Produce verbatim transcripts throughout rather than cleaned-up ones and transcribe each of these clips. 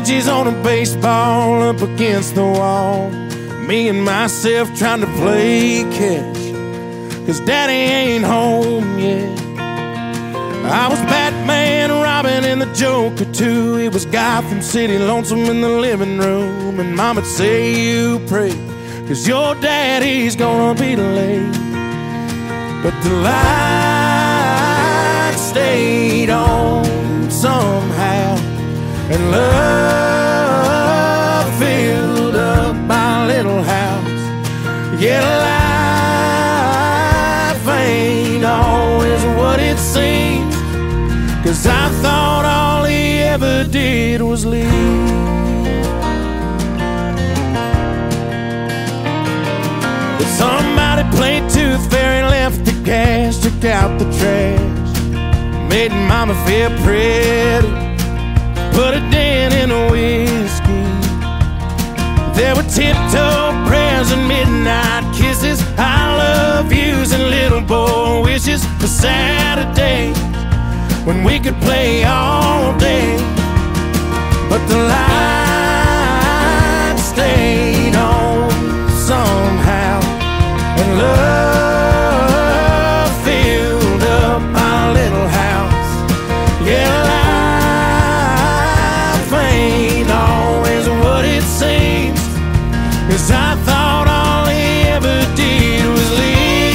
stitches on a baseball up against the wall. Me and myself trying to play catch, 'cause daddy ain't home yet. I was Batman, Robin, and the Joker too. It was Gotham City, lonesome in the living room. And Mama'd say you pray, 'cause your daddy's gonna be late. But the light stayed on somehow, and love filled up my little house. Yeah, life ain't always what it seems, 'cause I thought all he ever did was leave. But somebody played tooth fairy, left the gas, took out the trash, made Mama feel pretty, put a dent in the whiskey. There were tiptoe prayers and midnight kisses, I love yous and little boy wishes for Saturday when we could play all day. But the light stayed on somehow, and love filled up my little house. Yeah, life ain't always what it seems, 'cause I thought all he ever did was leave.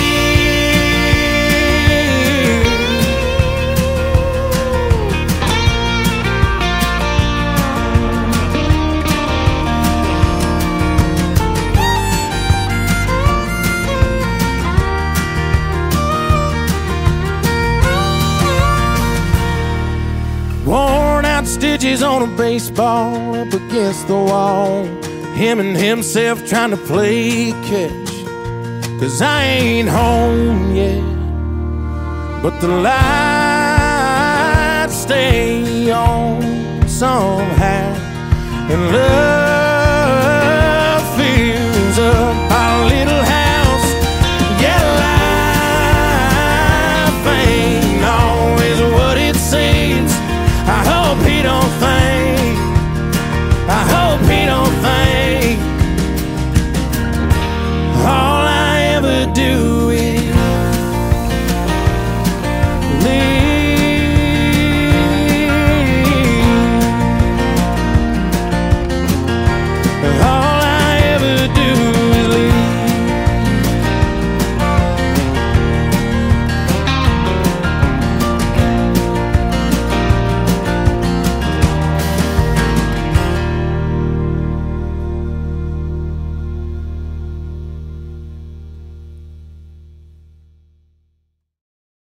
Worn out stitches on a baseball up against the wall. Him and himself trying to play catch, 'cause I ain't home yet. But the lights stay on somehow, and love